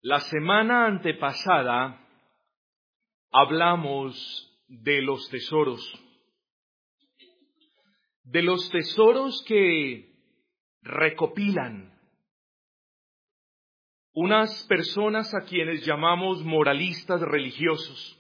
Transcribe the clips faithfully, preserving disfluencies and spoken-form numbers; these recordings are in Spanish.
La semana antepasada hablamos de los tesoros, de los tesoros que recopilan unas personas a quienes llamamos moralistas religiosos.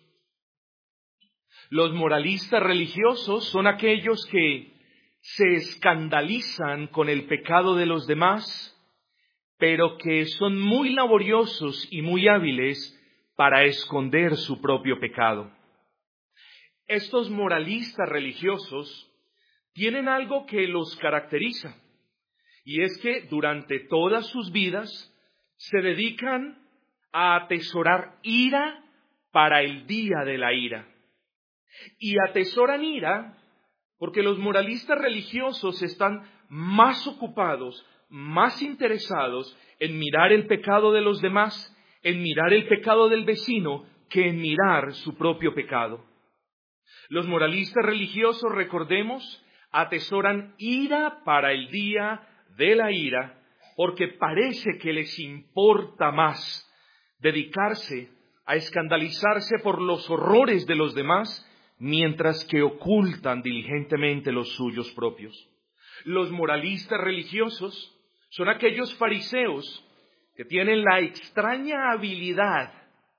Los moralistas religiosos son aquellos que se escandalizan con el pecado de los demás, pero que son muy laboriosos y muy hábiles para esconder su propio pecado. Estos moralistas religiosos tienen algo que los caracteriza, y es que durante todas sus vidas se dedican a atesorar ira para el día de la ira. Y atesoran ira porque los moralistas religiosos están más ocupados, más interesados en mirar el pecado de los demás, en mirar el pecado del vecino, que en mirar su propio pecado. Los moralistas religiosos, recordemos, atesoran ira para el día de la ira, porque parece que les importa más dedicarse a escandalizarse por los horrores de los demás, mientras que ocultan diligentemente los suyos propios. Los moralistas religiosos son aquellos fariseos que tienen la extraña habilidad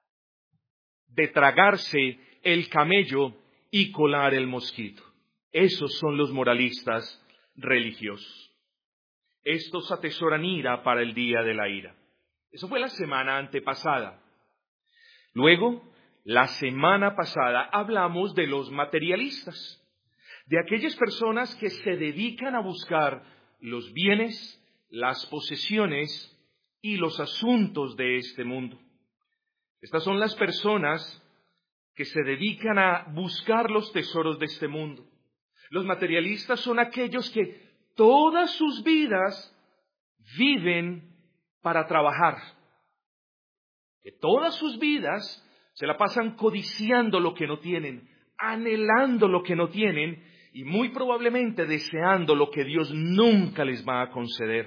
de tragarse el camello y colar el mosquito. Esos son los moralistas religiosos. Estos atesoran ira para el día de la ira. Eso fue la semana antepasada. Luego, la semana pasada hablamos de los materialistas, de aquellas personas que se dedican a buscar los bienes, las posesiones y los asuntos de este mundo. Estas son las personas que se dedican a buscar los tesoros de este mundo. Los materialistas son aquellos que todas sus vidas viven para trabajar, que todas sus vidas se la pasan codiciando lo que no tienen, anhelando lo que no tienen y muy probablemente deseando lo que Dios nunca les va a conceder.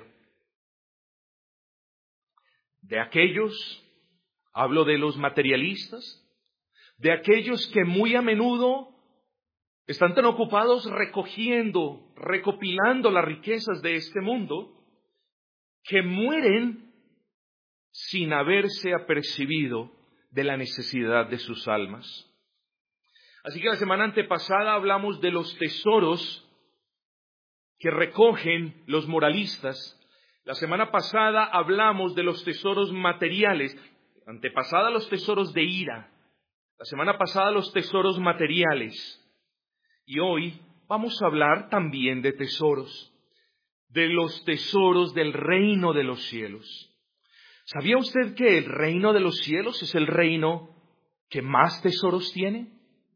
De aquellos, hablo de los materialistas, de aquellos que muy a menudo están tan ocupados recogiendo, recopilando las riquezas de este mundo, que mueren sin haberse apercibido de la necesidad de sus almas. Así que la semana antepasada hablamos de los tesoros que recogen los moralistas. La semana pasada hablamos de los tesoros materiales. Antepasada los tesoros de ira. La semana pasada los tesoros materiales. Y hoy vamos a hablar también de tesoros. De los tesoros del reino de los cielos. ¿Sabía usted que el reino de los cielos es el reino que más tesoros tiene?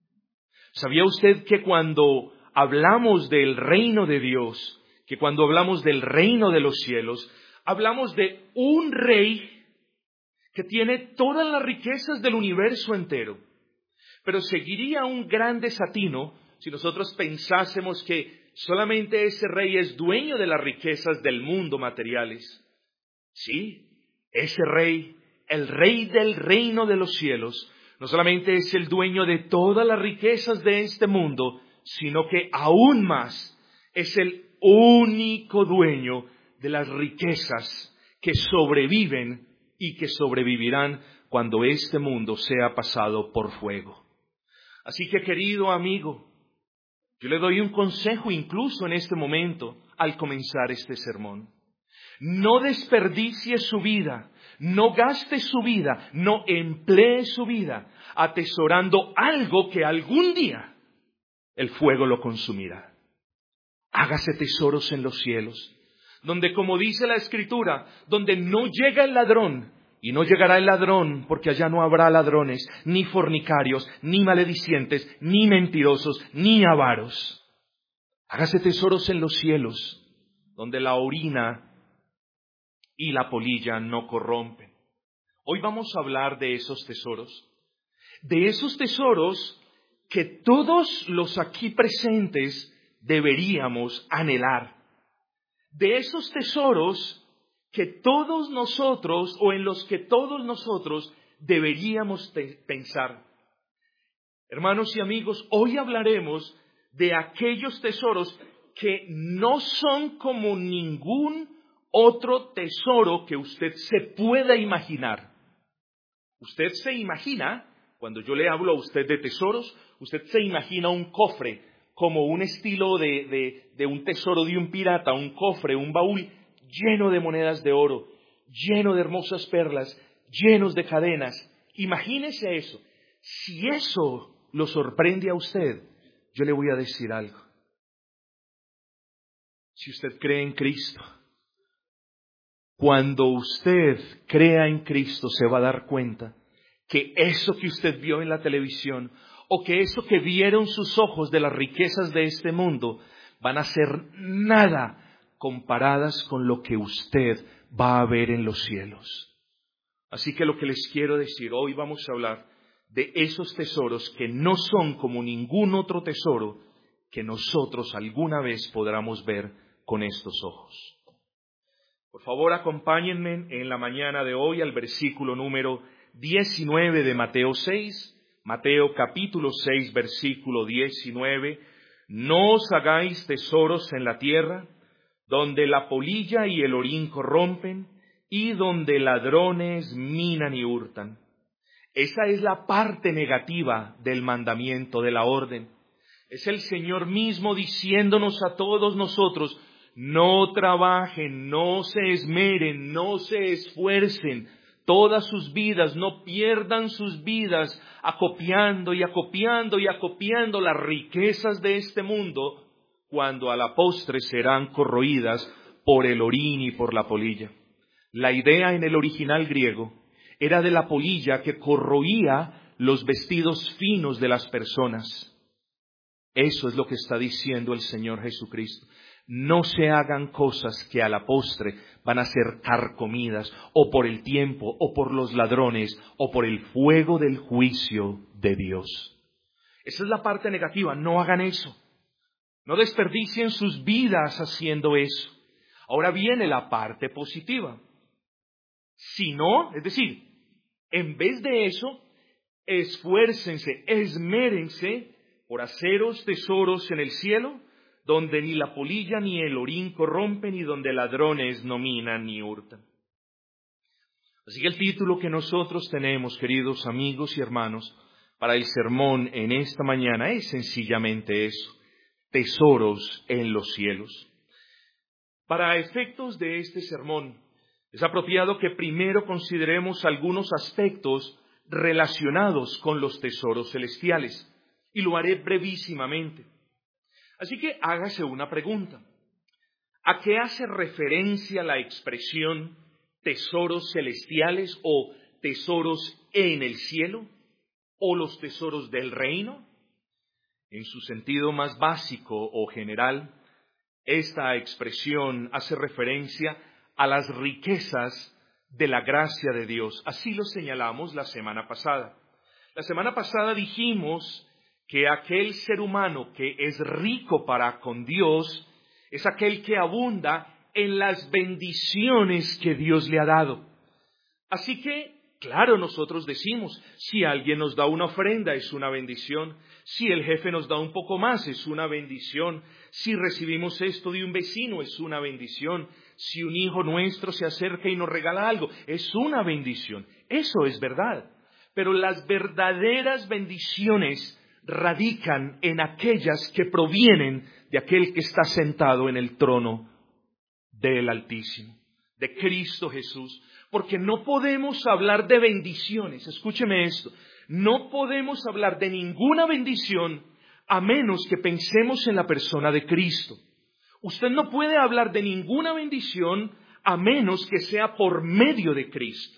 ¿Sabía usted que cuando hablamos del reino de Dios, que cuando hablamos del reino de los cielos, hablamos de un rey que tiene todas las riquezas del universo entero? Pero seguiría un gran desatino si nosotros pensásemos que solamente ese rey es dueño de las riquezas del mundo materiales. Sí, ese rey, el rey del reino de los cielos, no solamente es el dueño de todas las riquezas de este mundo, sino que aún más es el único dueño de las riquezas que sobreviven y que sobrevivirán cuando este mundo sea pasado por fuego. Así que, querido amigo, yo le doy un consejo incluso en este momento al comenzar este sermón. No desperdicie su vida, no gaste su vida, no emplee su vida atesorando algo que algún día el fuego lo consumirá. Hágase tesoros en los cielos, donde, como dice la Escritura, donde no llega el ladrón, y no llegará el ladrón, porque allá no habrá ladrones, ni fornicarios, ni maledicientes, ni mentirosos, ni avaros. Hágase tesoros en los cielos, donde la orina y la polilla no corrompen. Hoy vamos a hablar de esos tesoros, de esos tesoros que todos los aquí presentes deberíamos anhelar, de esos tesoros que todos nosotros o en los que todos nosotros deberíamos pensar. Hermanos y amigos, hoy hablaremos de aquellos tesoros que no son como ningún otro tesoro que usted se pueda imaginar. Usted se imagina, cuando yo le hablo a usted de tesoros, usted se imagina un cofre como un estilo de, de, de un tesoro de un pirata, un cofre, un baúl lleno de monedas de oro, lleno de hermosas perlas, llenos de cadenas. Imagínese eso. Si eso lo sorprende a usted, yo le voy a decir algo. Si usted cree en Cristo, cuando usted crea en Cristo se va a dar cuenta que eso que usted vio en la televisión o que eso que vieron sus ojos de las riquezas de este mundo van a ser nada comparadas con lo que usted va a ver en los cielos. Así que lo que les quiero decir, hoy vamos a hablar de esos tesoros que no son como ningún otro tesoro que nosotros alguna vez podamos ver con estos ojos. Por favor, acompáñenme en la mañana de hoy al versículo número diecinueve de Mateo seis, Mateo capítulo seis, versículo diecinueve. No os hagáis tesoros en la tierra, donde la polilla y el orín corrompen, y donde ladrones minan y hurtan. Esa es la parte negativa del mandamiento, de la orden. Es el Señor mismo diciéndonos a todos nosotros, no trabajen, no se esmeren, no se esfuercen todas sus vidas, no pierdan sus vidas acopiando y acopiando y acopiando las riquezas de este mundo, cuando a la postre serán corroídas por el orín y por la polilla. La idea en el original griego era de la polilla que corroía los vestidos finos de las personas. Eso es lo que está diciendo el Señor Jesucristo. No se hagan cosas que a la postre van a ser carcomidas, o por el tiempo, o por los ladrones, o por el fuego del juicio de Dios. Esa es la parte negativa, no hagan eso. No desperdicien sus vidas haciendo eso. Ahora viene la parte positiva. Si no, es decir, en vez de eso, esfuércense, esmérense por haceros tesoros en el cielo, donde ni la polilla ni el orín corrompen y donde ladrones no minan ni hurtan. Así que el título que nosotros tenemos, queridos amigos y hermanos, para el sermón en esta mañana es sencillamente eso: tesoros en los cielos. Para efectos de este sermón, es apropiado que primero consideremos algunos aspectos relacionados con los tesoros celestiales, y lo haré brevísimamente. Así que hágase una pregunta. ¿A qué hace referencia la expresión tesoros celestiales o tesoros en el cielo o los tesoros del reino? En su sentido más básico o general, esta expresión hace referencia a las riquezas de la gracia de Dios. Así lo señalamos la semana pasada. La semana pasada dijimos que aquel ser humano que es rico para con Dios es aquel que abunda en las bendiciones que Dios le ha dado. Así que, claro, nosotros decimos, si alguien nos da una ofrenda es una bendición, si el jefe nos da un poco más es una bendición, si recibimos esto de un vecino es una bendición, si un hijo nuestro se acerca y nos regala algo es una bendición. Eso es verdad, pero las verdaderas bendiciones radican en aquellas que provienen de aquel que está sentado en el trono del Altísimo, de Cristo Jesús. Porque no podemos hablar de bendiciones, escúcheme esto, no podemos hablar de ninguna bendición a menos que pensemos en la persona de Cristo. Usted no puede hablar de ninguna bendición a menos que sea por medio de Cristo.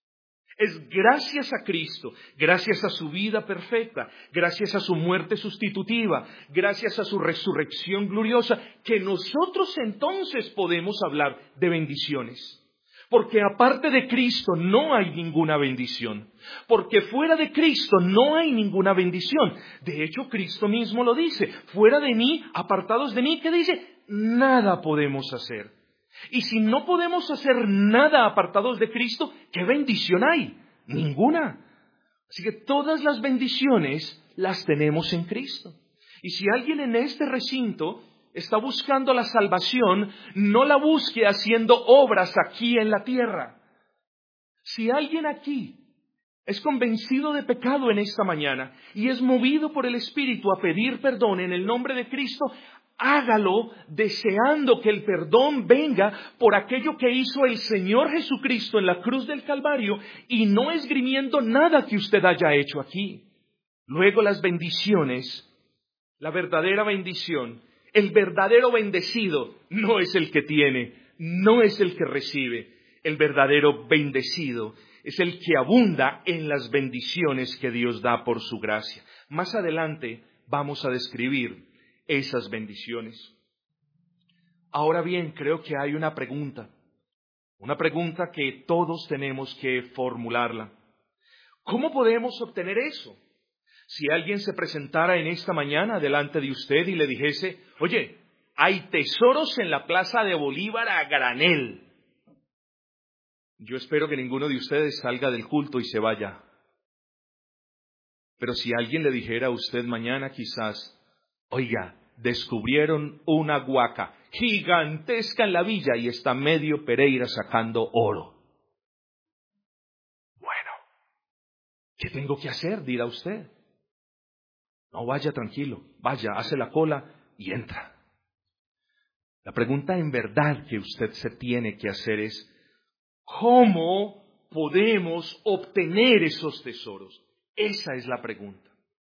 Es gracias a Cristo, gracias a su vida perfecta, gracias a su muerte sustitutiva, gracias a su resurrección gloriosa, que nosotros entonces podemos hablar de bendiciones. Porque aparte de Cristo no hay ninguna bendición. Porque fuera de Cristo no hay ninguna bendición. De hecho, Cristo mismo lo dice. Fuera de mí, apartados de mí, ¿qué dice? Nada podemos hacer. Y si no podemos hacer nada apartados de Cristo, ¿qué bendición hay? Ninguna. Así que todas las bendiciones las tenemos en Cristo. Y si alguien en este recinto está buscando la salvación, no la busque haciendo obras aquí en la tierra. Si alguien aquí es convencido de pecado en esta mañana y es movido por el Espíritu a pedir perdón en el nombre de Cristo, hágalo deseando que el perdón venga por aquello que hizo el Señor Jesucristo en la cruz del Calvario y no esgrimiendo nada que usted haya hecho aquí. Luego las bendiciones, la verdadera bendición, el verdadero bendecido no es el que tiene, no es el que recibe. El verdadero bendecido es el que abunda en las bendiciones que Dios da por su gracia. Más adelante vamos a describir esas bendiciones. Ahora bien, creo que hay una pregunta, una pregunta que todos tenemos que formularla. ¿Cómo podemos obtener eso? Si alguien se presentara en esta mañana delante de usted y le dijese, oye, hay tesoros en la Plaza de Bolívar a granel. Yo espero que ninguno de ustedes salga del culto y se vaya. Pero si alguien le dijera a usted mañana quizás, oiga, descubrieron una huaca gigantesca en la villa y está medio Pereira sacando oro. Bueno, ¿qué tengo que hacer? Dirá usted. No, vaya tranquilo, vaya, hace la cola y entra. La pregunta en verdad que usted se tiene que hacer es, ¿cómo podemos obtener esos tesoros? Esa es la pregunta.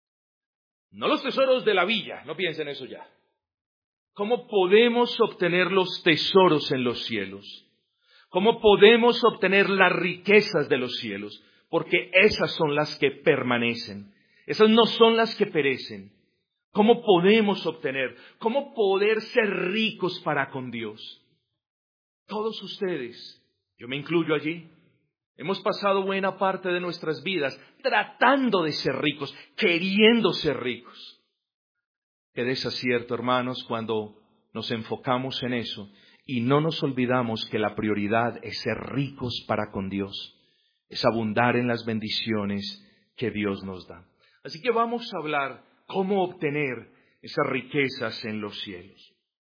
No los tesoros de la villa, no piensen eso ya. ¿Cómo podemos obtener los tesoros en los cielos? ¿Cómo podemos obtener las riquezas de los cielos? Porque esas son las que permanecen. Esas no son las que perecen. ¿Cómo podemos obtener? ¿Cómo poder ser ricos para con Dios? Todos ustedes, yo me incluyo allí, hemos pasado buena parte de nuestras vidas tratando de ser ricos, queriendo ser ricos. Qué desacierto, hermanos, cuando nos enfocamos en eso y no nos olvidamos que la prioridad es ser ricos para con Dios, es abundar en las bendiciones que Dios nos da. Así que vamos a hablar cómo obtener esas riquezas en los cielos.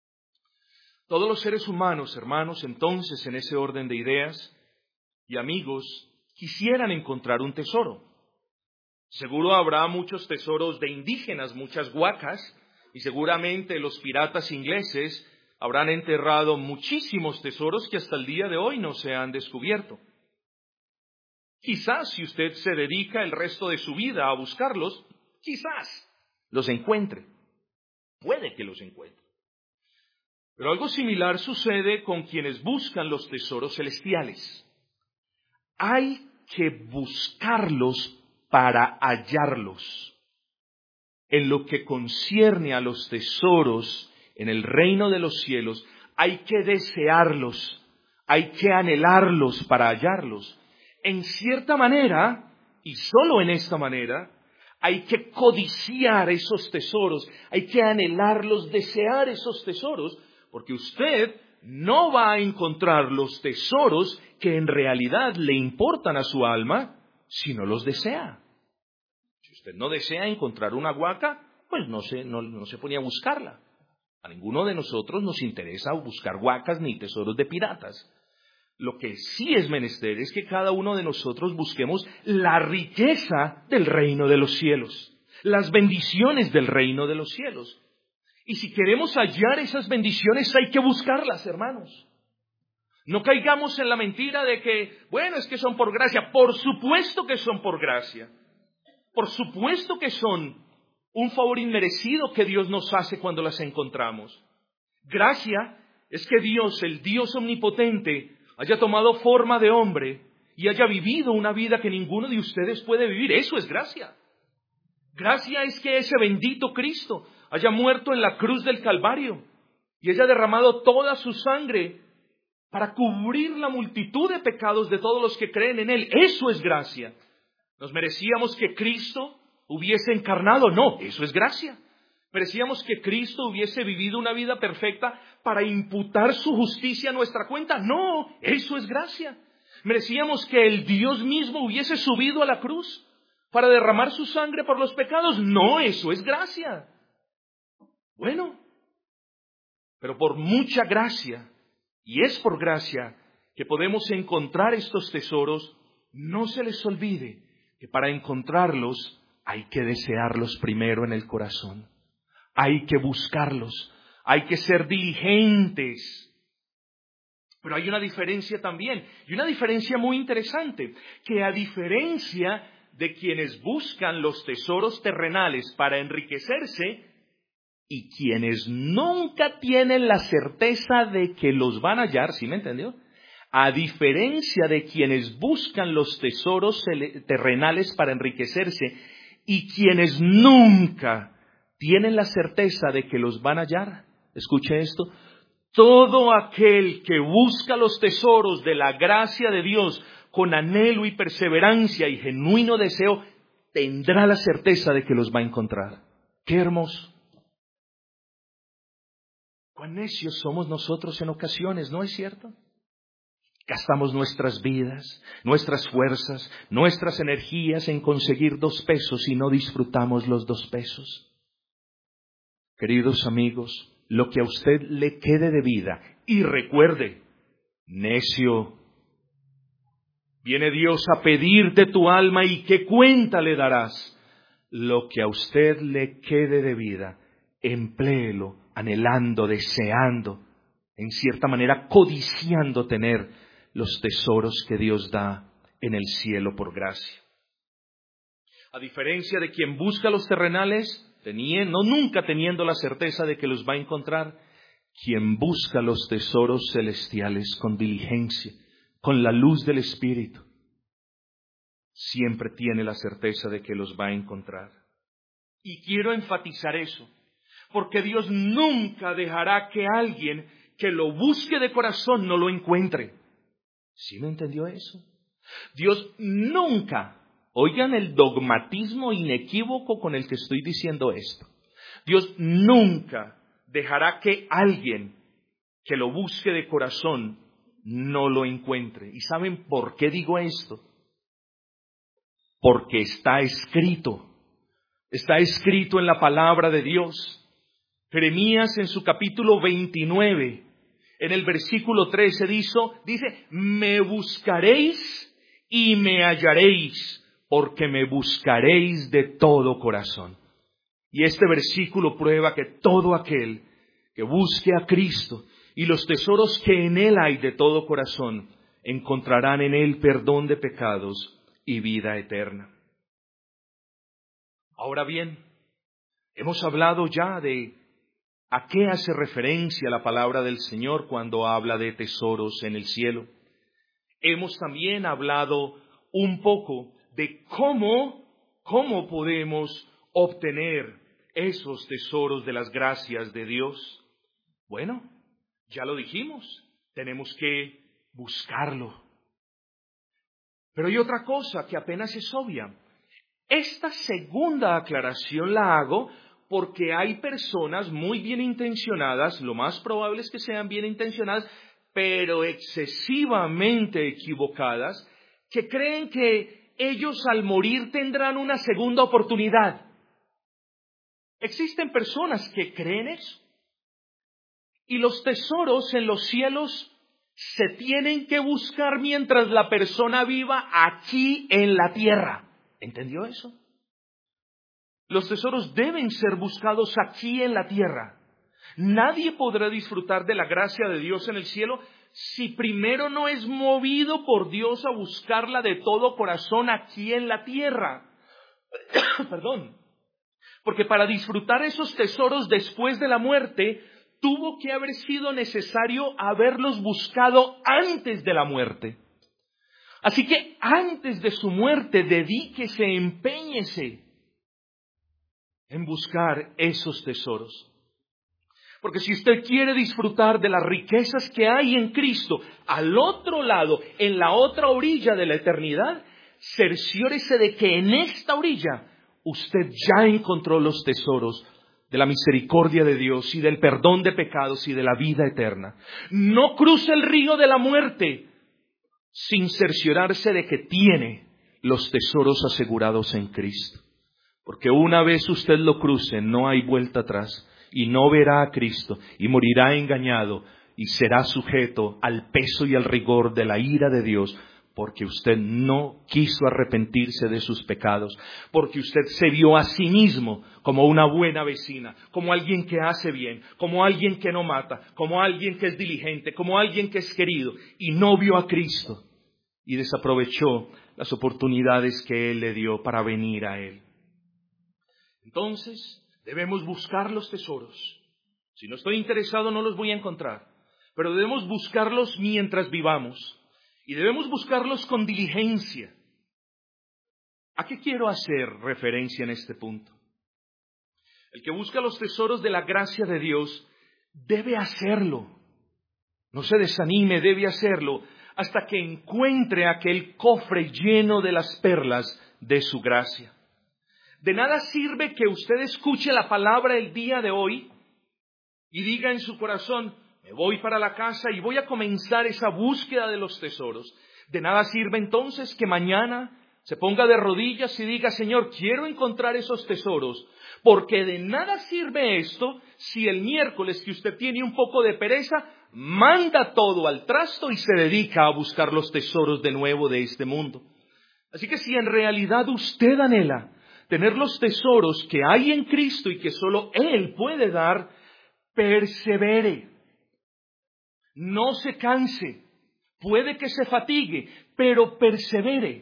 Todos los seres humanos, hermanos, entonces, en ese orden de ideas y amigos, quisieran encontrar un tesoro. Seguro habrá muchos tesoros de indígenas, muchas huacas, y seguramente los piratas ingleses habrán enterrado muchísimos tesoros que hasta el día de hoy no se han descubierto. Quizás si usted se dedica el resto de su vida a buscarlos, quizás los encuentre. Puede que los encuentre. Pero algo similar sucede con quienes buscan los tesoros celestiales. Hay que buscarlos para hallarlos. En lo que concierne a los tesoros en el reino de los cielos, hay que desearlos, hay que anhelarlos para hallarlos. En cierta manera, y solo en esta manera, hay que codiciar esos tesoros, hay que anhelarlos, desear esos tesoros, porque usted no va a encontrar los tesoros que en realidad le importan a su alma si no los desea. Si usted no desea encontrar una huaca, pues no se, no, no se ponía a buscarla. A ninguno de nosotros nos interesa buscar huacas ni tesoros de piratas. Lo que sí es menester es que cada uno de nosotros busquemos la riqueza del reino de los cielos, las bendiciones del reino de los cielos. Y si queremos hallar esas bendiciones, hay que buscarlas, hermanos. No caigamos en la mentira de que, bueno, es que son por gracia. Por supuesto que son por gracia. Por supuesto que son un favor inmerecido que Dios nos hace cuando las encontramos. Gracia es que Dios, el Dios omnipotente, haya tomado forma de hombre y haya vivido una vida que ninguno de ustedes puede vivir. Eso es gracia. Gracia es que ese bendito Cristo haya muerto en la cruz del Calvario y haya derramado toda su sangre para cubrir la multitud de pecados de todos los que creen en Él. Eso es gracia. ¿Nos merecíamos que Cristo hubiese encarnado? No, eso es gracia. Merecíamos que Cristo hubiese vivido una vida perfecta para imputar su justicia a nuestra cuenta. No, eso es gracia. Merecíamos que el Dios mismo hubiese subido a la cruz para derramar su sangre por los pecados. No, eso es gracia. Bueno, pero por mucha gracia, y es por gracia que podemos encontrar estos tesoros, no se les olvide que para encontrarlos hay que desearlos primero en el corazón. Hay que buscarlos, hay que ser diligentes. Pero hay una diferencia también, y una diferencia muy interesante, que a diferencia de quienes buscan los tesoros terrenales para enriquecerse, y quienes nunca tienen la certeza de que los van a hallar, ¿sí me entendió? A diferencia de quienes buscan los tesoros terrenales para enriquecerse, y quienes nunca tienen la certeza de que los van a hallar, escuche esto, todo aquel que busca los tesoros de la gracia de Dios con anhelo y perseverancia y genuino deseo, tendrá la certeza de que los va a encontrar. ¡Qué hermoso! Cuán necios somos nosotros en ocasiones, ¿no es cierto? Gastamos nuestras vidas, nuestras fuerzas, nuestras energías en conseguir dos pesos y no disfrutamos los dos pesos. Queridos amigos, lo que a usted le quede de vida, y recuerde, necio, viene Dios a pedirte tu alma y qué cuenta le darás. Lo que a usted le quede de vida, empléelo anhelando, deseando, en cierta manera codiciando tener los tesoros que Dios da en el cielo por gracia. A diferencia de quien busca los terrenales, teniendo, no nunca teniendo la certeza de que los va a encontrar, quien busca los tesoros celestiales con diligencia, con la luz del Espíritu, siempre tiene la certeza de que los va a encontrar. Y quiero enfatizar eso, porque Dios nunca dejará que alguien que lo busque de corazón no lo encuentre. ¿Sí me entendió eso? Dios nunca, oigan el dogmatismo inequívoco con el que estoy diciendo esto, Dios nunca dejará que alguien que lo busque de corazón no lo encuentre. ¿Y saben por qué digo esto? Porque está escrito, está escrito en la palabra de Dios. Jeremías en su capítulo veintinueve, en el versículo trece dice, dice, me buscaréis y me hallaréis, porque me buscaréis de todo corazón. Y este versículo prueba que todo aquel que busque a Cristo y los tesoros que en Él hay de todo corazón, encontrarán en Él perdón de pecados y vida eterna. Ahora bien, hemos hablado ya de a qué hace referencia la palabra del Señor cuando habla de tesoros en el cielo. Hemos también hablado un poco de cómo, cómo podemos obtener esos tesoros de las gracias de Dios. Bueno, ya lo dijimos, tenemos que buscarlo. Pero hay otra cosa que apenas es obvia. Esta segunda aclaración la hago porque hay personas muy bien intencionadas, lo más probable es que sean bien intencionadas, pero excesivamente equivocadas, que creen que ellos al morir tendrán una segunda oportunidad. Existen personas que creen eso. Y los tesoros en los cielos se tienen que buscar mientras la persona viva aquí en la tierra. ¿Entendió eso? Los tesoros deben ser buscados aquí en la tierra. Nadie podrá disfrutar de la gracia de Dios en el cielo si primero no es movido por Dios a buscarla de todo corazón aquí en la tierra. Perdón. Porque para disfrutar esos tesoros después de la muerte, tuvo que haber sido necesario haberlos buscado antes de la muerte. Así que antes de su muerte, dedíquese, empeñese en buscar esos tesoros. Porque si usted quiere disfrutar de las riquezas que hay en Cristo, al otro lado, en la otra orilla de la eternidad, cerciórese de que en esta orilla usted ya encontró los tesoros de la misericordia de Dios y del perdón de pecados y de la vida eterna. No cruce el río de la muerte sin cerciorarse de que tiene los tesoros asegurados en Cristo. Porque una vez usted lo cruce, no hay vuelta atrás y no verá a Cristo y morirá engañado y será sujeto al peso y al rigor de la ira de Dios, porque usted no quiso arrepentirse de sus pecados, porque usted se vio a sí mismo como una buena vecina, como alguien que hace bien, como alguien que no mata, como alguien que es diligente, como alguien que es querido, y no vio a Cristo y desaprovechó las oportunidades que Él le dio para venir a Él. Entonces, debemos buscar los tesoros. Si no estoy interesado, no los voy a encontrar, pero debemos buscarlos mientras vivamos. Y debemos buscarlos con diligencia. ¿A qué quiero hacer referencia en este punto? El que busca los tesoros de la gracia de Dios debe hacerlo. No se desanime, debe hacerlo hasta que encuentre aquel cofre lleno de las perlas de su gracia. De nada sirve que usted escuche la palabra el día de hoy y diga en su corazón: me voy para la casa y voy a comenzar esa búsqueda de los tesoros. De nada sirve entonces que mañana se ponga de rodillas y diga: Señor, quiero encontrar esos tesoros. Porque de nada sirve esto si el miércoles que usted tiene un poco de pereza, manda todo al trasto y se dedica a buscar los tesoros de nuevo de este mundo. Así que si en realidad usted anhela tener los tesoros que hay en Cristo y que solo Él puede dar, persevere. No se canse, puede que se fatigue, pero persevere.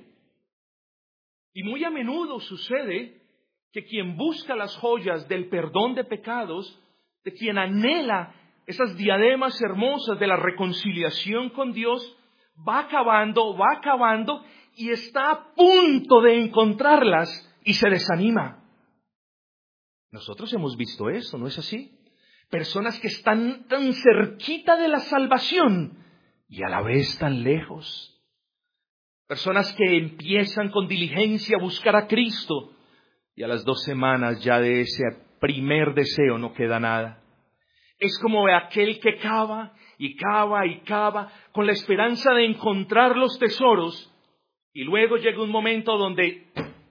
Y muy a menudo sucede que quien busca las joyas del perdón de pecados, de quien anhela esas diademas hermosas de la reconciliación con Dios, va acabando, va acabando y está a punto de encontrarlas y se desanima. Nosotros hemos visto eso, ¿no es así? Personas que están tan cerquita de la salvación y a la vez tan lejos. Personas que empiezan con diligencia a buscar a Cristo y a las dos semanas ya de ese primer deseo no queda nada. Es como aquel que cava y cava y cava con la esperanza de encontrar los tesoros y luego llega un momento donde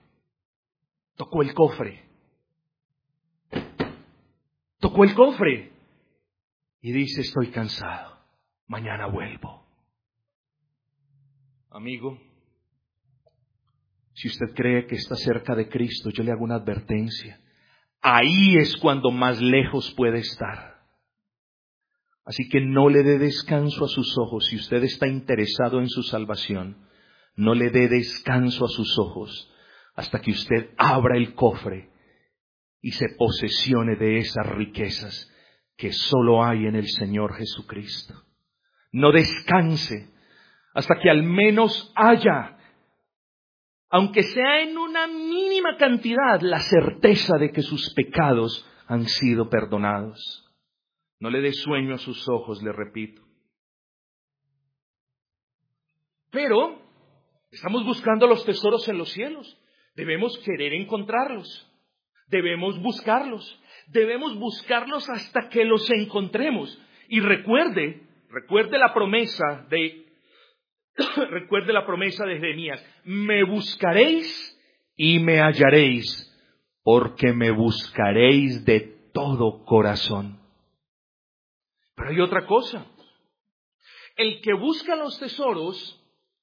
tocó el cofre. Tocó el cofre y dice: estoy cansado, mañana vuelvo. Amigo, si usted cree que está cerca de Cristo, yo le hago una advertencia. Ahí es cuando más lejos puede estar. Así que no le dé descanso a sus ojos. Si usted está interesado en su salvación, no le dé descanso a sus ojos hasta que usted abra el cofre y se posesione de esas riquezas que solo hay en el Señor Jesucristo. No descanse hasta que al menos haya, aunque sea en una mínima cantidad, la certeza de que sus pecados han sido perdonados. No le dé sueño a sus ojos, le repito. Pero estamos buscando los tesoros en los cielos. Debemos querer encontrarlos. Debemos buscarlos. Debemos buscarlos hasta que los encontremos. Y recuerde, recuerde la promesa de, recuerde la promesa de Jeremías. Me buscaréis y me hallaréis, porque me buscaréis de todo corazón. Pero hay otra cosa. El que busca los tesoros,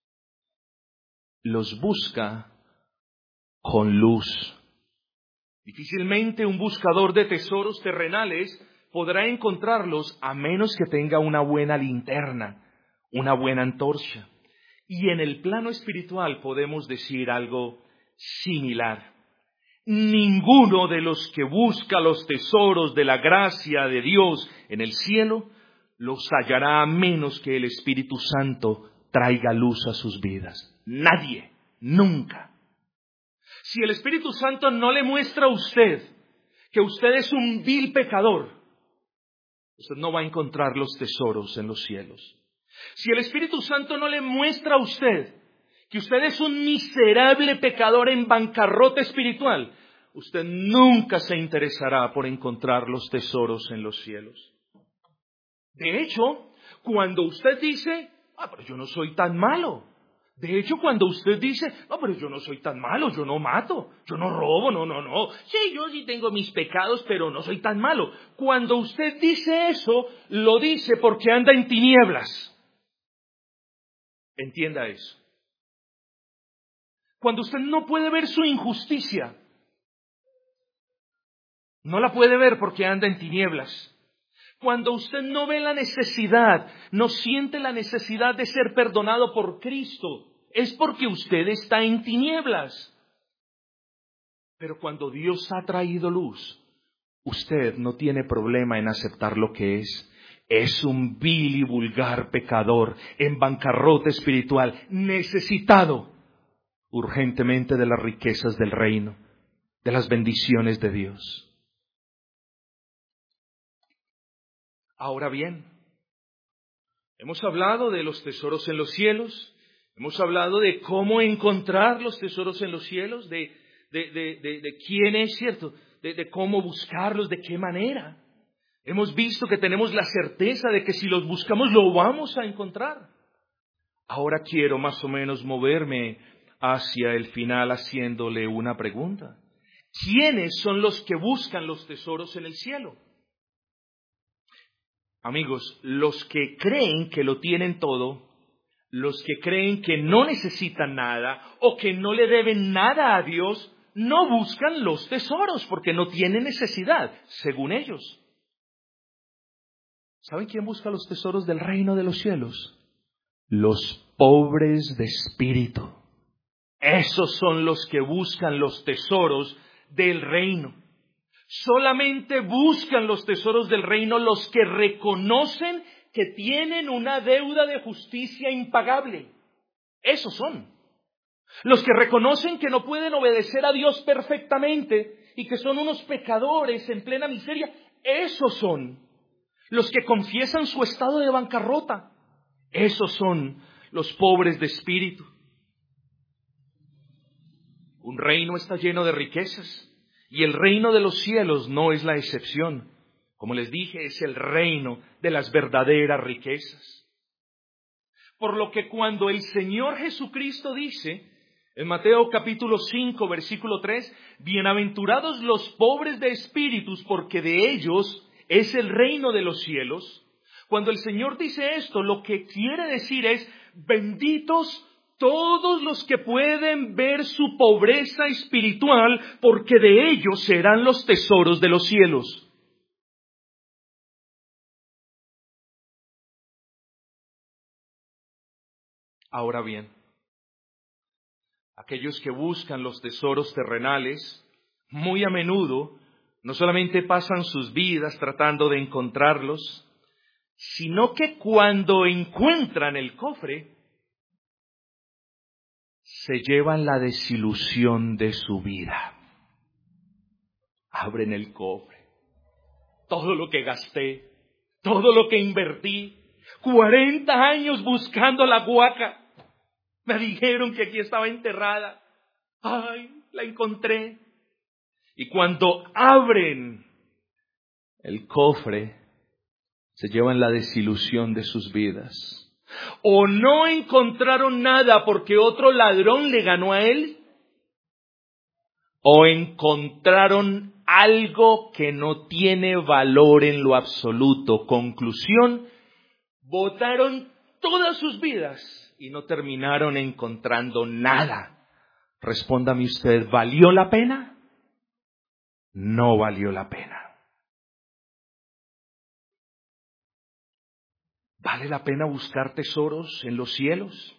los busca con luz. Difícilmente un buscador de tesoros terrenales podrá encontrarlos a menos que tenga una buena linterna, una buena antorcha. Y en el plano espiritual podemos decir algo similar. Ninguno de los que busca los tesoros de la gracia de Dios en el cielo los hallará a menos que el Espíritu Santo traiga luz a sus vidas. Nadie, nunca. Si el Espíritu Santo no le muestra a usted que usted es un vil pecador, usted no va a encontrar los tesoros en los cielos. Si el Espíritu Santo no le muestra a usted que usted es un miserable pecador en bancarrota espiritual, usted nunca se interesará por encontrar los tesoros en los cielos. De hecho, cuando usted dice, ah, pero yo no soy tan malo. De hecho, cuando usted dice, no, pero yo no soy tan malo, yo no mato, yo no robo, no, no, no. Sí, yo sí tengo mis pecados, pero no soy tan malo. Cuando usted dice eso, lo dice porque anda en tinieblas. Entienda eso. Cuando usted no puede ver su injusticia, no la puede ver porque anda en tinieblas. Cuando usted no ve la necesidad, no siente la necesidad de ser perdonado por Cristo, es porque usted está en tinieblas. Pero cuando Dios ha traído luz, usted no tiene problema en aceptar lo que es. Es un vil y vulgar pecador, en bancarrota espiritual, necesitado urgentemente de las riquezas del reino, de las bendiciones de Dios. Ahora bien, hemos hablado de los tesoros en los cielos, hemos hablado de cómo encontrar los tesoros en los cielos, de, de, de, de, de quién es, ¿cierto? De, de cómo buscarlos, de qué manera. Hemos visto que tenemos la certeza de que si los buscamos lo vamos a encontrar. Ahora quiero más o menos moverme hacia el final haciéndole una pregunta. ¿Quiénes son los que buscan los tesoros en el cielo? Amigos, los que creen que lo tienen todo, los que creen que no necesitan nada o que no le deben nada a Dios, no buscan los tesoros porque no tienen necesidad, según ellos. ¿Saben quién busca los tesoros del reino de los cielos? Los pobres de espíritu. Esos son los que buscan los tesoros del reino. Solamente buscan los tesoros del reino los que reconocen que tienen una deuda de justicia impagable. Esos son. Los que reconocen que no pueden obedecer a Dios perfectamente y que son unos pecadores en plena miseria. Esos son. Los que confiesan su estado de bancarrota. Esos son los pobres de espíritu. Un reino está lleno de riquezas. Y el reino de los cielos no es la excepción. Como les dije, es el reino de las verdaderas riquezas. Por lo que cuando el Señor Jesucristo dice, en Mateo capítulo cinco, versículo tres, bienaventurados los pobres de espíritus, porque de ellos es el reino de los cielos. Cuando el Señor dice esto, lo que quiere decir es, benditos todos los que pueden ver su pobreza espiritual, porque de ellos serán los tesoros de los cielos. Ahora bien, aquellos que buscan los tesoros terrenales, muy a menudo, no solamente pasan sus vidas tratando de encontrarlos, sino que cuando encuentran el cofre, se llevan la desilusión de su vida. Abren el cofre. Todo lo que gasté, todo lo que invertí, cuarenta años buscando la guaca. Me dijeron que aquí estaba enterrada. Ay, la encontré. Y cuando abren el cofre, se llevan la desilusión de sus vidas. O no encontraron nada porque otro ladrón le ganó a él, o encontraron algo que no tiene valor en lo absoluto. Conclusión, botaron todas sus vidas y no terminaron encontrando nada. Respóndame usted, ¿valió la pena? No valió la pena. ¿Vale la pena buscar tesoros en los cielos?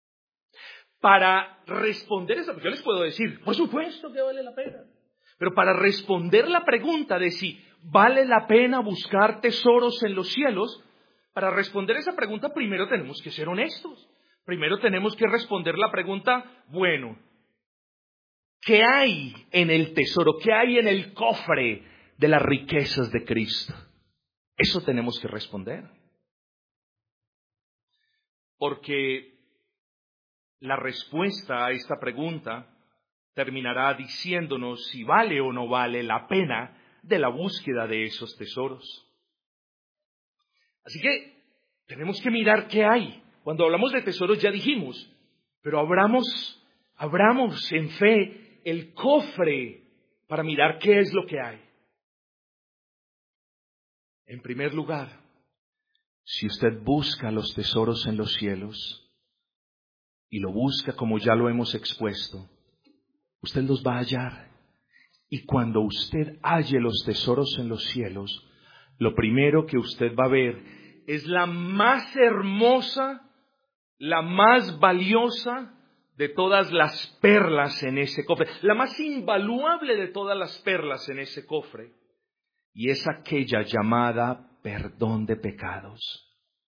Para responder esa, yo les puedo decir, por supuesto que vale la pena. Pero para responder la pregunta de si vale la pena buscar tesoros en los cielos, para responder esa pregunta primero tenemos que ser honestos. Primero tenemos que responder la pregunta, bueno, ¿qué hay en el tesoro? ¿Qué hay en el cofre de las riquezas de Cristo? Eso tenemos que responder. Porque la respuesta a esta pregunta terminará diciéndonos si vale o no vale la pena de la búsqueda de esos tesoros. Así que tenemos que mirar qué hay. Cuando hablamos de tesoros ya dijimos, pero abramos, abramos en fe el cofre para mirar qué es lo que hay. En primer lugar, si usted busca los tesoros en los cielos, y lo busca como ya lo hemos expuesto, usted los va a hallar. Y cuando usted halle los tesoros en los cielos, lo primero que usted va a ver es la más hermosa, la más valiosa de todas las perlas en ese cofre, la más invaluable de todas las perlas en ese cofre, y es aquella llamada perdón de pecados.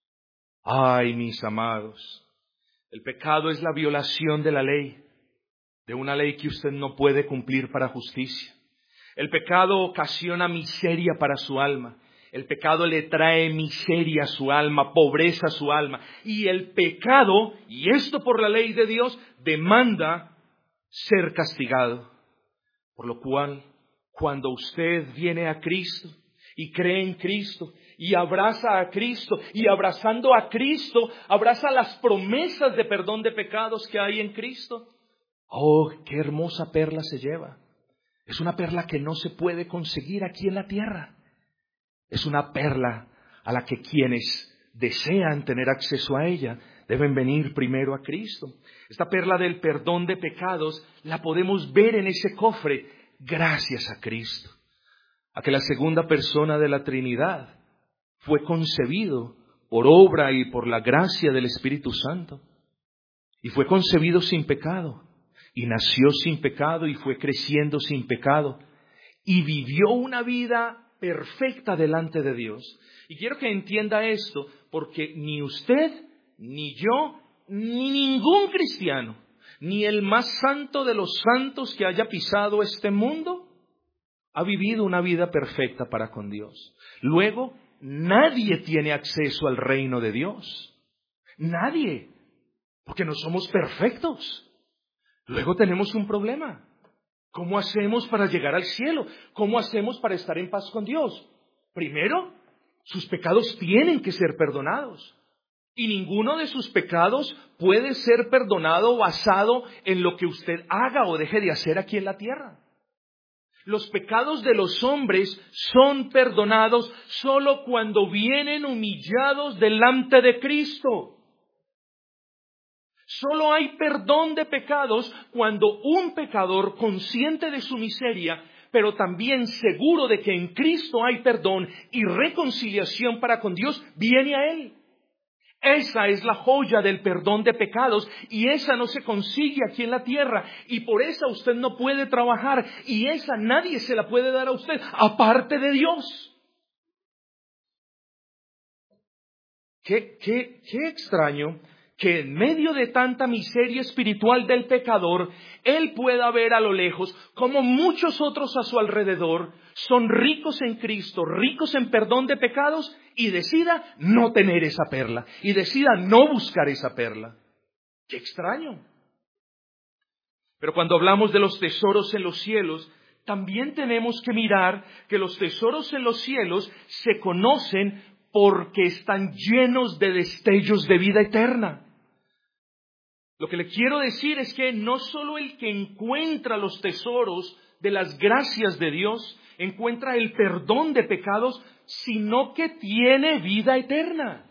Ay, mis amados, el pecado es la violación de la ley, de una ley que usted no puede cumplir para justicia. El pecado ocasiona miseria para su alma. El pecado le trae miseria a su alma, pobreza a su alma. Y el pecado, y esto por la ley de Dios, demanda ser castigado. Por lo cual, cuando usted viene a Cristo y cree en Cristo y abraza a Cristo, y abrazando a Cristo, abraza las promesas de perdón de pecados que hay en Cristo, ¡oh, qué hermosa perla se lleva! Es una perla que no se puede conseguir aquí en la tierra. Es una perla a la que quienes desean tener acceso a ella deben venir primero a Cristo. Esta perla del perdón de pecados la podemos ver en ese cofre gracias a Cristo. A que la segunda persona de la Trinidad fue concebido por obra y por la gracia del Espíritu Santo. Y fue concebido sin pecado. Y nació sin pecado y fue creciendo sin pecado. Y vivió una vida perfecta delante de Dios. Y quiero que entienda esto, porque ni usted, ni yo, ni ningún cristiano, ni el más santo de los santos que haya pisado este mundo, ha vivido una vida perfecta para con Dios. Luego, nadie tiene acceso al reino de Dios. Nadie, porque no somos perfectos. Luego tenemos un problema. ¿Cómo hacemos para llegar al cielo? ¿Cómo hacemos para estar en paz con Dios? Primero, sus pecados tienen que ser perdonados. Y ninguno de sus pecados puede ser perdonado basado en lo que usted haga o deje de hacer aquí en la tierra. Los pecados de los hombres son perdonados solo cuando vienen humillados delante de Cristo. Solo hay perdón de pecados cuando un pecador, consciente de su miseria, pero también seguro de que en Cristo hay perdón y reconciliación para con Dios, viene a Él. Esa es la joya del perdón de pecados, y esa no se consigue aquí en la tierra, y por esa usted no puede trabajar, y esa nadie se la puede dar a usted, aparte de Dios. Qué, qué, qué extraño que en medio de tanta miseria espiritual del pecador, él pueda ver a lo lejos como muchos otros a su alrededor son ricos en Cristo, ricos en perdón de pecados, y decida no tener esa perla, y decida no buscar esa perla. ¡Qué extraño! Pero cuando hablamos de los tesoros en los cielos, también tenemos que mirar que los tesoros en los cielos se conocen porque están llenos de destellos de vida eterna. Lo que le quiero decir es que no solo el que encuentra los tesoros de las gracias de Dios encuentra el perdón de pecados, sino que tiene vida eterna.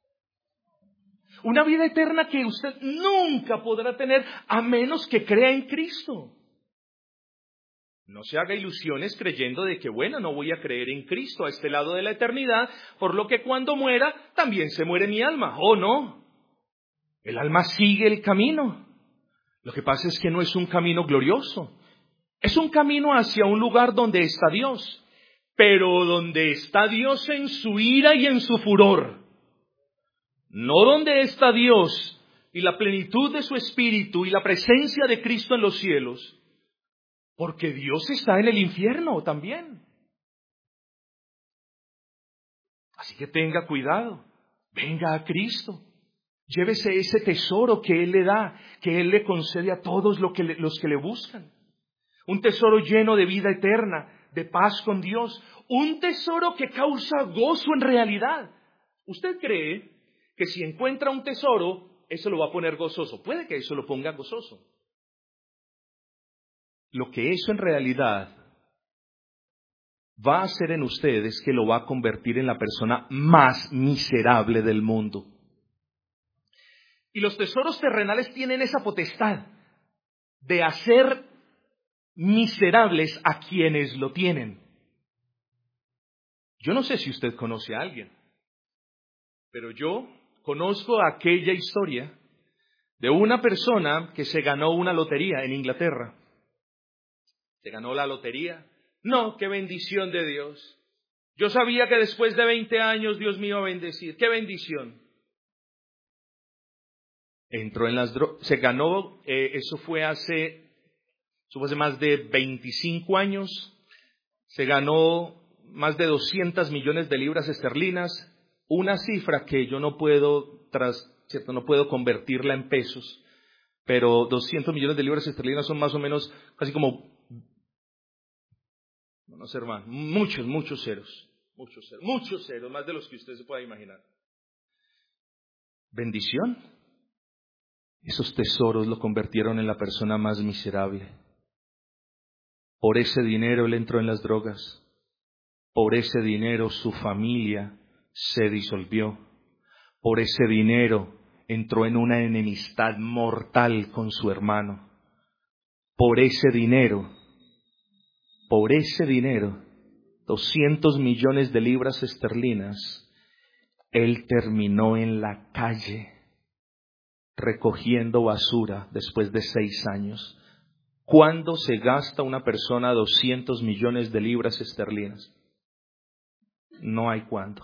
Una vida eterna que usted nunca podrá tener a menos que crea en Cristo. No se haga ilusiones creyendo de que, bueno, no voy a creer en Cristo a este lado de la eternidad, por lo que cuando muera también se muere mi alma. Oh, no. El alma sigue el camino. Lo que pasa es que no es un camino glorioso. Es un camino hacia un lugar donde está Dios, pero donde está Dios en su ira y en su furor. No donde está Dios y la plenitud de su espíritu y la presencia de Cristo en los cielos, porque Dios está en el infierno también. Así que tenga cuidado, venga a Cristo. Llévese ese tesoro que Él le da, que Él le concede a todos los que le, los que le buscan. un tesoro lleno de vida eterna, de paz con Dios, un tesoro que causa gozo en realidad. ¿Usted cree que si encuentra un tesoro, eso lo va a poner gozoso? Puede que eso lo ponga gozoso. Lo que eso en realidad va a hacer en usted es que lo va a convertir en la persona más miserable del mundo. Y los tesoros terrenales tienen esa potestad de hacer miserables a quienes lo tienen. Yo no sé si usted conoce a alguien, pero yo conozco aquella historia de una persona que se ganó una lotería en Inglaterra. Se ganó la lotería. No, qué bendición de Dios. Yo sabía que después de veinte años Dios me iba a bendecir. ¡Qué bendición! Entró en las drogas, se ganó, eh, eso fue hace, eso fue hace más de veinticinco años, se ganó más de doscientos millones de libras esterlinas, una cifra que yo no puedo, tras, cierto, no puedo convertirla en pesos, pero doscientos millones de libras esterlinas son más o menos casi como, no sé hermano, muchos, muchos ceros, muchos ceros, muchos ceros, más de los que usted se pueda imaginar. ¿Bendición? Esos tesoros lo convirtieron en la persona más miserable. Por ese dinero él entró en las drogas. Por ese dinero su familia se disolvió. Por ese dinero entró en una enemistad mortal con su hermano. Por ese dinero, por ese dinero, doscientos millones de libras esterlinas, él terminó en la calle recogiendo basura después de seis años. ¿Cuándo se gasta una persona doscientos millones de libras esterlinas? No hay cuándo.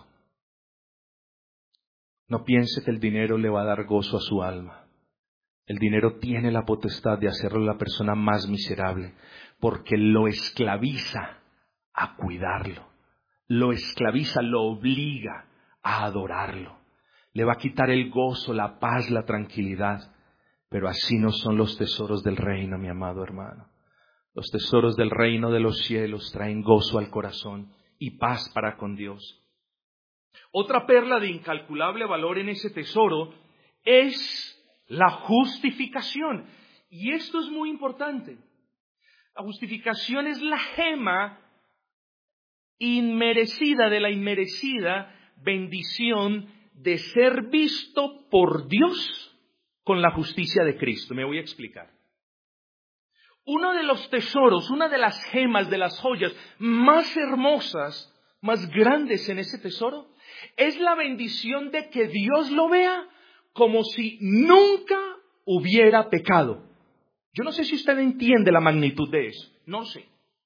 No piense que el dinero le va a dar gozo a su alma. El dinero tiene la potestad de hacerlo la persona más miserable, porque lo esclaviza a cuidarlo. Lo esclaviza, lo obliga a adorarlo. Le va a quitar el gozo, la paz, la tranquilidad. Pero así no son los tesoros del reino, mi amado hermano. Los tesoros del reino de los cielos traen gozo al corazón y paz para con Dios. Otra perla de incalculable valor en ese tesoro es la justificación. Y esto es muy importante. La justificación es la gema inmerecida de la inmerecida bendición de ser visto por Dios con la justicia de Cristo. Me voy a explicar. Uno de los tesoros, una de las gemas, de las joyas más hermosas, más grandes en ese tesoro, es la bendición de que Dios lo vea como si nunca hubiera pecado. Yo no sé si usted entiende la magnitud de eso. No sé.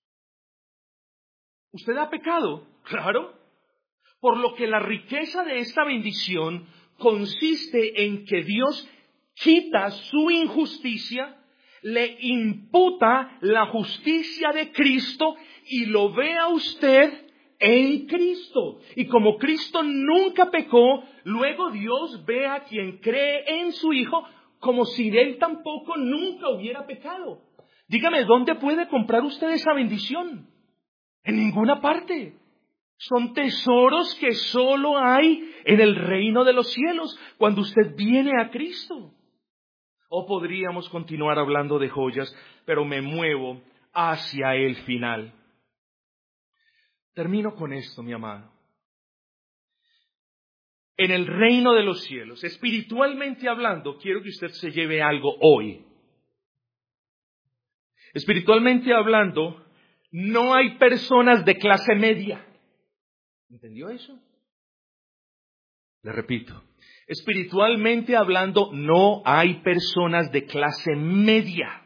¿Usted ha pecado? Claro. Por lo que la riqueza de esta bendición consiste en que Dios quita su injusticia, le imputa la justicia de Cristo y lo ve a usted en Cristo. Y como Cristo nunca pecó, luego Dios ve a quien cree en su Hijo como si él tampoco nunca hubiera pecado. Dígame, ¿dónde puede comprar usted esa bendición? En ninguna parte. Son tesoros que solo hay en el reino de los cielos cuando usted viene a Cristo. O podríamos continuar hablando de joyas, pero me muevo hacia el final. Termino con esto, mi amado. En el reino de los cielos, espiritualmente hablando, quiero que usted se lleve algo hoy. Espiritualmente hablando, no hay personas de clase media. ¿Entendió eso? Le repito, espiritualmente hablando, no hay personas de clase media.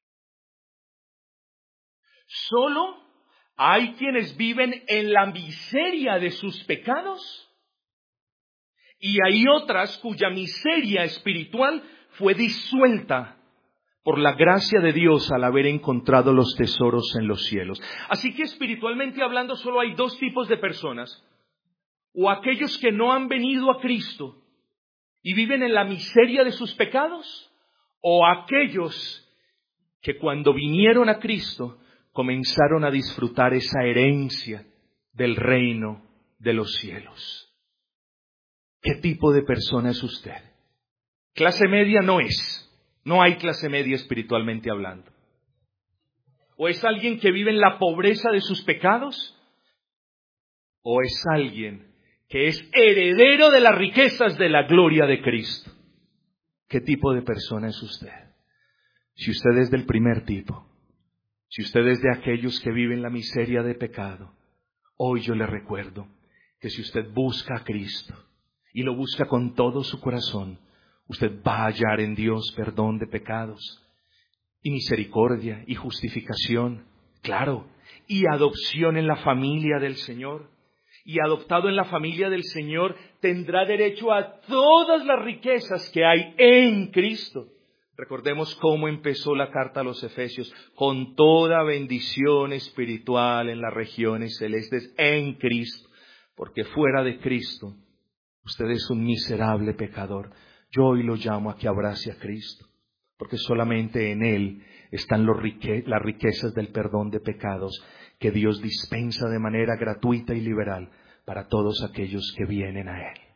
Solo hay quienes viven en la miseria de sus pecados y hay otras cuya miseria espiritual fue disuelta por la gracia de Dios al haber encontrado los tesoros en los cielos. Así que espiritualmente hablando solo hay dos tipos de personas. O aquellos que no han venido a Cristo y viven en la miseria de sus pecados, o aquellos que cuando vinieron a Cristo comenzaron a disfrutar esa herencia del reino de los cielos. ¿Qué tipo de persona es usted? Clase media no es. No hay clase media espiritualmente hablando. ¿O es alguien que vive en la pobreza de sus pecados? ¿O es alguien que es heredero de las riquezas de la gloria de Cristo? ¿Qué tipo de persona es usted? Si usted es del primer tipo, si usted es de aquellos que viven la miseria de pecado, hoy yo le recuerdo que si usted busca a Cristo y lo busca con todo su corazón, usted va a hallar en Dios perdón de pecados y misericordia y justificación, claro, y adopción en la familia del Señor. Y adoptado en la familia del Señor tendrá derecho a todas las riquezas que hay en Cristo. Recordemos cómo empezó la carta a los Efesios, con toda bendición espiritual en las regiones celestes en Cristo, porque fuera de Cristo usted es un miserable pecador. Yo hoy lo llamo a que abrace a Cristo, porque solamente en Él están los rique- las riquezas del perdón de pecados que Dios dispensa de manera gratuita y liberal para todos aquellos que vienen a Él.